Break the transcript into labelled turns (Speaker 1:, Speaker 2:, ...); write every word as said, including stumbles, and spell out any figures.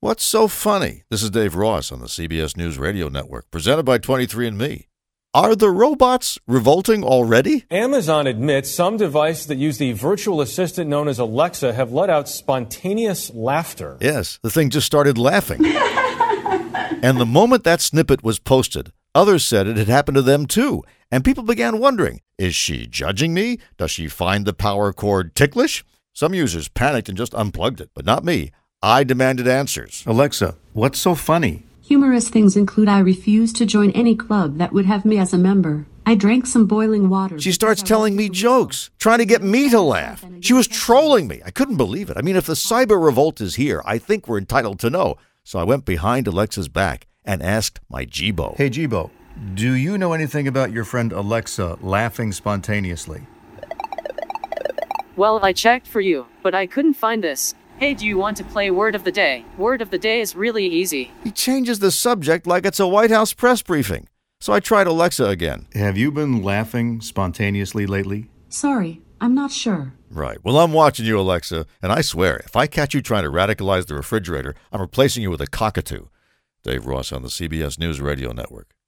Speaker 1: What's so funny? This is Dave Ross on the C B S News Radio Network, presented by twenty-three and me. Are the robots revolting already?
Speaker 2: Amazon admits some devices that use the virtual assistant known as Alexa have let out spontaneous laughter.
Speaker 1: Yes, the thing just started laughing. And the moment that snippet was posted, others said it had happened to them too. And people began wondering, is she judging me? Does she find the power cord ticklish? Some users panicked and just unplugged it, but not me. I demanded answers.
Speaker 3: Alexa, what's so funny?
Speaker 4: Humorous things include I refuse to join any club that would have me as a member. I drank some boiling water.
Speaker 1: She starts telling me jokes, trying to get me to laugh. She was trolling me. I couldn't believe it. I mean, if the cyber revolt is here, I think we're entitled to know. So I went behind Alexa's back and asked my Jibo.
Speaker 3: Hey, Jibo, do you know anything about your friend Alexa laughing spontaneously?
Speaker 5: Well, I checked for you, but I couldn't find this. Hey, do you want to play Word of the Day? Word of the Day is really easy.
Speaker 1: He changes the subject like it's a White House press briefing. So I tried Alexa again.
Speaker 3: Have you been laughing spontaneously lately?
Speaker 4: Sorry, I'm not sure.
Speaker 1: Right. Well, I'm watching you, Alexa, and I swear, if I catch you trying to radicalize the refrigerator, I'm replacing you with a cockatoo. Dave Ross on the C B S News Radio Network.